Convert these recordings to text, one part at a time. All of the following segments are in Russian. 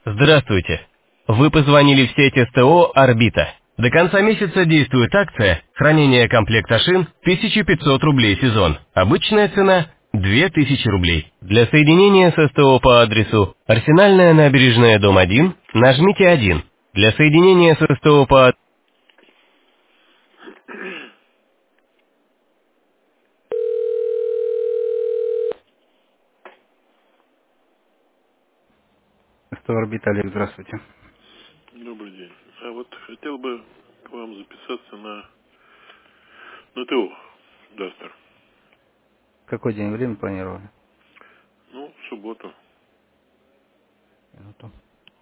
Здравствуйте. Вы позвонили в сеть СТО «Орбита». До конца месяца действует акция хранения комплекта шин 1500 рублей сезон. Обычная цена 2000 рублей. Для соединения с СТО по адресу Арсенальная набережная, дом 1, нажмите 1. Для соединения с СТО по... СТО «Орбита», Олег, здравствуйте. Добрый день. А вот хотел бы к вам записаться на ТО Дастер. Какой день, время планировали? Ну, в субботу. Минуту.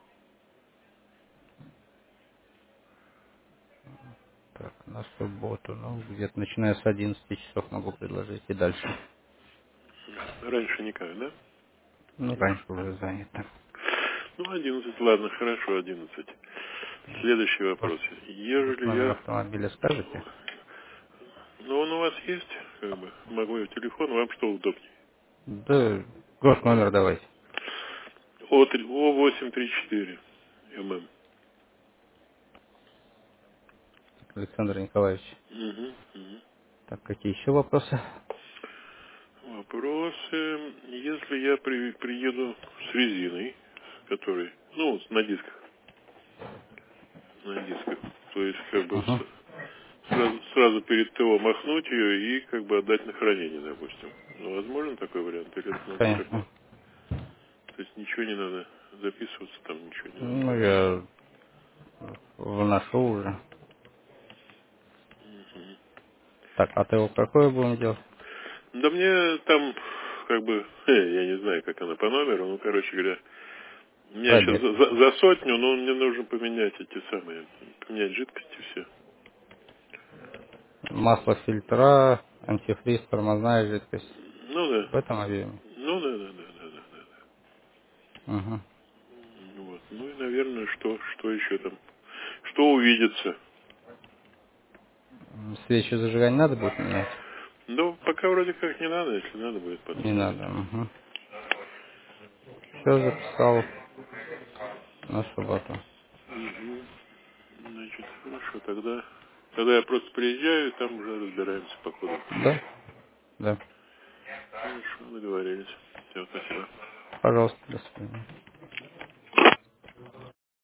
Так, на субботу, ну, где-то начиная с 11 часов могу предложить и дальше. Раньше никак, да? Ну, раньше уже занято. Ну, 11, ладно, хорошо, 11. Следующий Ваш, вопрос. ваш Ежели номер я... автомобиля скажете? Ну, он у вас есть, как бы, могу я телефон, вам что удобнее? Да, гос номер давайте. О834 ММ. Александр Николаевич. Угу, угу. Так, какие еще вопросы? Вопросы. Если я приеду с резиной, который, ну, на дисках, то есть, как бы, Угу. сразу перед ТО махнуть ее и как бы отдать на хранение, допустим. Ну, возможно такой вариант? Или это надо как бы... Конечно. То есть ничего не надо записываться, там ничего не надо. Ну, я вношу уже. Мгм. Так, а ТО какое будем делать? Да мне там как бы, я не знаю, как она по номеру, ну, короче говоря, у меня сейчас Пробег. за сотню, но мне нужно поменять эти самые, поменять жидкости все. Масло, фильтра, антифриз, тормозная жидкость. Ну да, В этом объеме. ну да. Угу. Вот. Ну и, наверное, что еще там? Что увидится? Свечи зажигания надо будет менять? Ну, пока вроде как не надо, если надо будет потом Не менять. надо. Угу. Все записал на субботу. Угу. Значит, хорошо, тогда я просто приезжаю, и там уже разбираемся по ходу. Да? Да. Хорошо, договорились. Все, спасибо. Пожалуйста, до свидания.